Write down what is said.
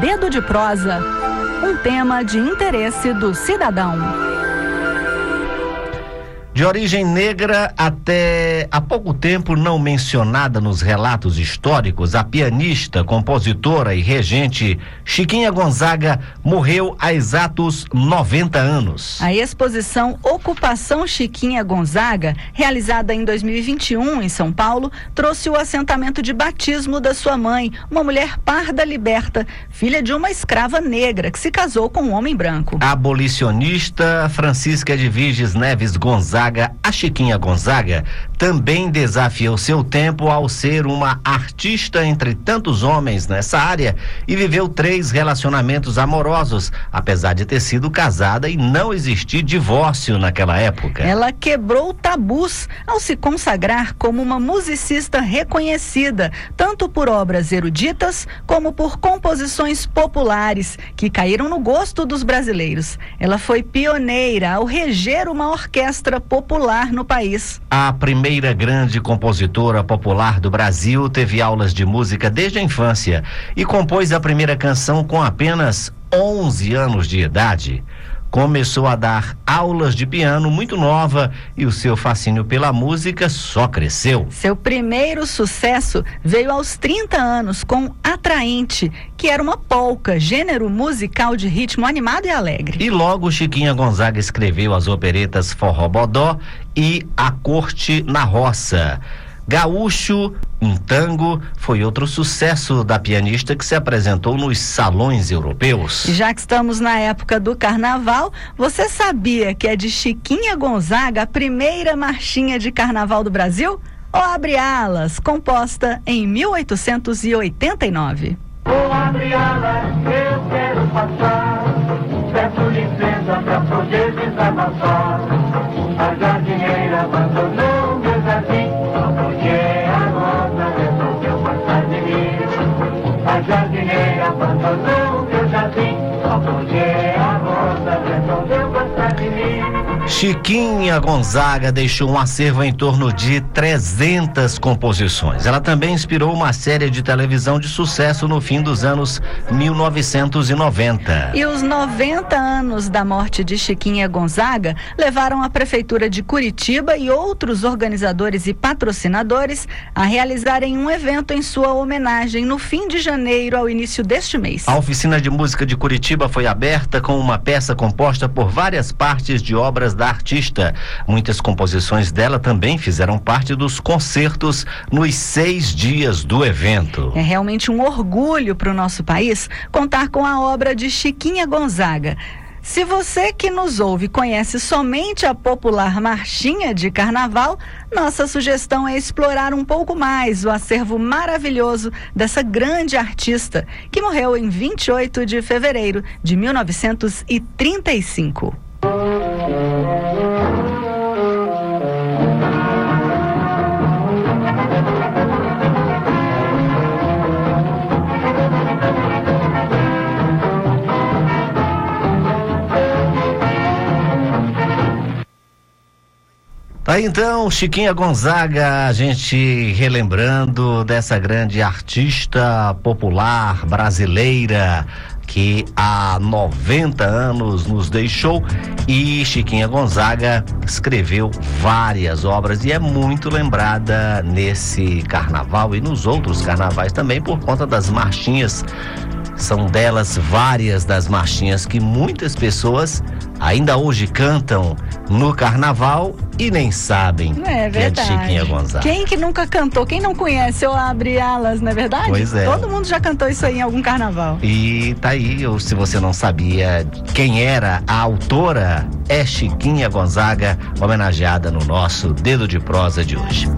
Dedo de Prosa, um tema de interesse do cidadão. De origem negra, até há pouco tempo não mencionada nos relatos históricos, a pianista, compositora e regente Chiquinha Gonzaga morreu há exatos 90 anos. A exposição Ocupação Chiquinha Gonzaga, realizada em 2021 em São Paulo, trouxe o assentamento de batismo da sua mãe, uma mulher parda liberta, filha de uma escrava negra que se casou com um homem branco. A abolicionista Francisca de Viges Neves Gonzaga, a Chiquinha Gonzaga, também desafiou seu tempo ao ser uma artista entre tantos homens nessa área e viveu 3 relacionamentos amorosos, apesar de ter sido casada e não existir divórcio naquela época. Ela quebrou tabus ao se consagrar como uma musicista reconhecida, tanto por obras eruditas como por composições populares que caíram no gosto dos brasileiros. Ela foi pioneira ao reger uma orquestra popular no país. A primeira grande compositora popular do Brasil teve aulas de música desde a infância e compôs a primeira canção com apenas 11 anos de idade. Começou a dar aulas de piano muito nova e o seu fascínio pela música só cresceu. Seu primeiro sucesso veio aos 30 anos com Atraente, que era uma polca, gênero musical de ritmo animado e alegre. E logo Chiquinha Gonzaga escreveu as operetas Forró Bodó e A Corte na Roça. Gaúcho, um tango, foi outro sucesso da pianista que se apresentou nos salões europeus. Já que estamos na época do carnaval, você sabia que é de Chiquinha Gonzaga a primeira marchinha de carnaval do Brasil? O Abre Alas, composta em 1889. O Abre Alas, eu quero passar, peço licença pra poder desabafar. A jardineira abandonou meu jardim, porque a rosa resolveu passar de mim. A jardineira abandonou meu jardim, porque a rosa resolveu passar de mim. Chiquinha Gonzaga deixou um acervo em torno de 300 composições. Ela também inspirou uma série de televisão de sucesso no fim dos anos 1990. E os 90 anos da morte de Chiquinha Gonzaga levaram a Prefeitura de Curitiba e outros organizadores e patrocinadores a realizarem um evento em sua homenagem no fim de janeiro ao início deste mês. A Oficina de Música de Curitiba foi aberta com uma peça composta por várias partes de obras da artista. Muitas composições dela também fizeram parte dos concertos nos 6 dias do evento. É realmente um orgulho para o nosso país contar com a obra de Chiquinha Gonzaga. Se você que nos ouve conhece somente a popular marchinha de carnaval, nossa sugestão é explorar um pouco mais o acervo maravilhoso dessa grande artista, que morreu em 28 de fevereiro de 1935. Tá, então, Chiquinha Gonzaga, a gente relembrando dessa grande artista popular brasileira que há 90 anos nos deixou, e Chiquinha Gonzaga escreveu várias obras e é muito lembrada nesse carnaval e nos outros carnavais também por conta das marchinhas. São delas várias das marchinhas que muitas pessoas ainda hoje cantam no carnaval e nem sabem que é de Chiquinha Gonzaga. Quem que nunca cantou? Quem não conhece o Abre Alas, não é verdade? Pois é. Todo mundo já cantou isso aí em algum carnaval. E tá aí, ou se você não sabia quem era a autora, é Chiquinha Gonzaga, homenageada no nosso Dedo de Prosa de hoje.